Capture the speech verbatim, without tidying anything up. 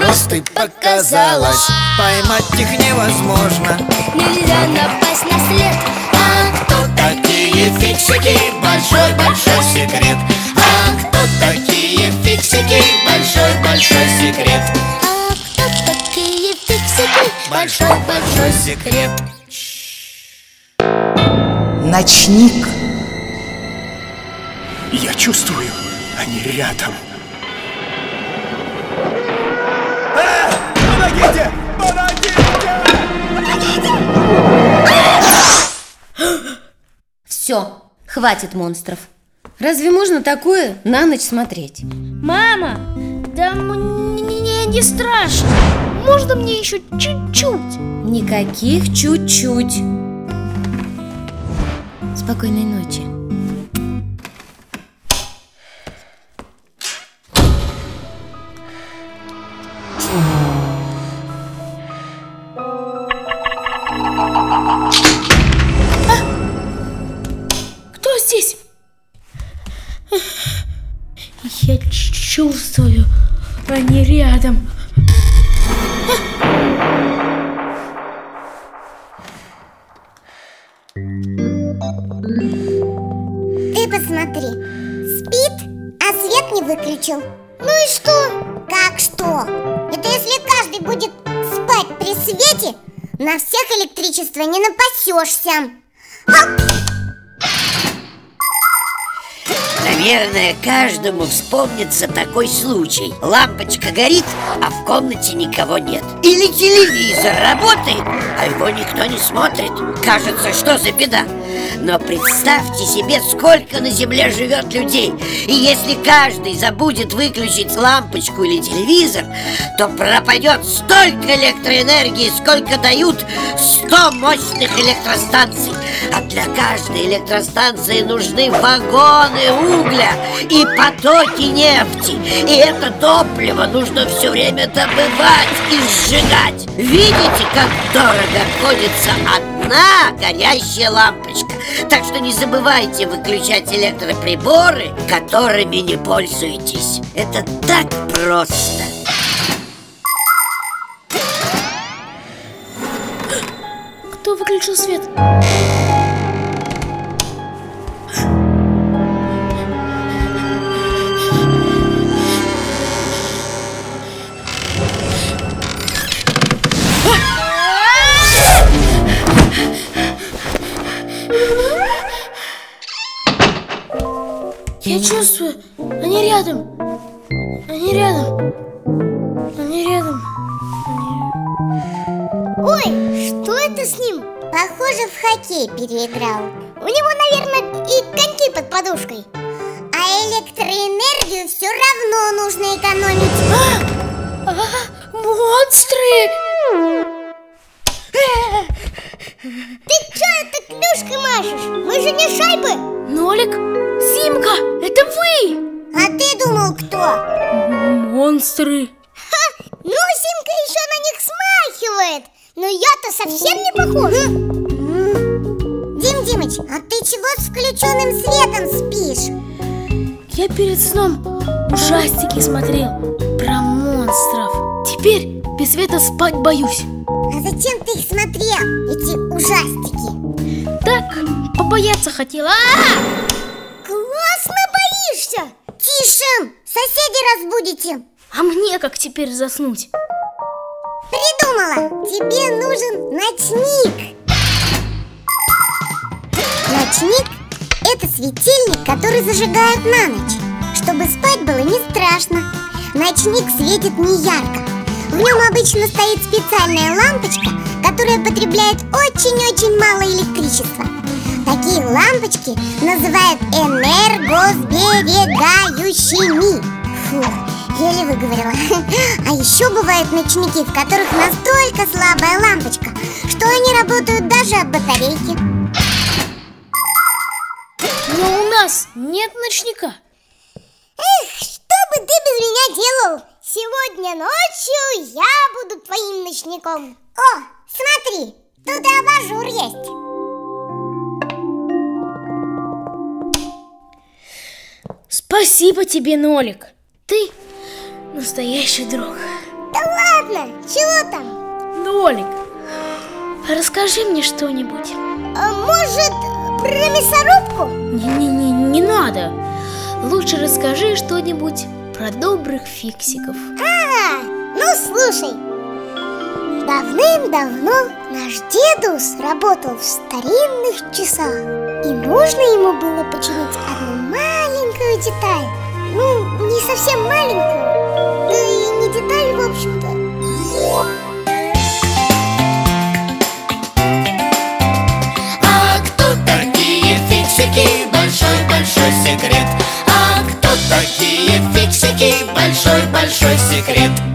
звезды показалось, поймать их невозможно. Нельзя напасть на след. А кто такие фиксики? Большой-большой секрет. А кто такие фиксики? Большой-большой секрет. А кто такие фиксики? Большой-большой секрет. Ночник. Я чувствую, они рядом. А! Помогите! Помогите! Все, хватит монстров. Разве можно такое на ночь смотреть? Мама, да мне не страшно. Можно мне еще чуть-чуть? Никаких чуть-чуть. Спокойной ночи. Кто здесь? Я чувствую, они рядом. Ты посмотри, спит, а свет не выключил. Ну и что? Как что? Это если каждый будет спать при свете, на всех электричества не напасешься. Хоп! Наверное, каждому вспомнится такой случай. Лампочка горит, а в комнате никого нет. Или телевизор работает, а его никто не смотрит. Кажется, что за беда. Но представьте себе, сколько на земле живет людей. И если каждый забудет выключить лампочку или телевизор, то пропадет столько электроэнергии, сколько дают сто мощных электростанций. А для каждой электростанции нужны вагоны угля и потоки нефти. И это топливо нужно все время добывать и сжигать. Видите, как дорого обходится одна горящая лампочка? Так что не забывайте выключать электроприборы, которыми не пользуетесь. Это так просто. Кто выключил свет? Я чувствую, они рядом. Они рядом. Они рядом. Ой, что это с ним? Похоже, в хоккей переиграл. У него, наверное, и коньки под подушкой. А электроэнергию все равно нужно экономить. А, а, монстры! Ты что это клюшкой машешь? Мы же не шайбы. Нолик, Симка, это вы! А ты думал, кто? Монстры. Ха, ну, Симка еще на них смахивает. Но я-то совсем не похожа. Дим Димыч, а ты чего с включенным светом спишь? Я перед сном ужастики смотрел про монстров. Теперь без света спать боюсь. А зачем ты их смотрел, эти ужастики? Так, побояться хотела. А-а-а! Классно боишься! Тише, соседей разбудите. А мне как теперь заснуть? Придумала! Тебе нужен ночник. Ночник – это светильник, который зажигают на ночь, чтобы спать было не страшно. Ночник светит неярко. В нем обычно стоит специальная лампочка, которая потребляет очень-очень мало электричества. Такие лампочки называют энергосберегающими. Фу, еле выговорила. А еще бывают ночники, в которых настолько слабая лампочка, что они работают даже от батарейки. Но у нас нет ночника. Эх, что бы ты без меня делал? Сегодня ночью я буду твоим ночником. О, смотри, тут и абажур есть. Спасибо тебе, Нолик. Ты настоящий друг. Да ладно, чего там? Нолик, расскажи мне что-нибудь. А может, про мясорубку? Не-не-не, не надо. Лучше расскажи что-нибудь про добрых фиксиков. А, ну слушай. Давным-давно наш дедус работал в старинных часах, и нужно ему было починить одну маленькую деталь. Ну, не совсем маленькую, да и не деталь, в общем-то. А кто такие фиксики? Большой-большой секрет. А кто такие фиксики? Большой-большой секрет.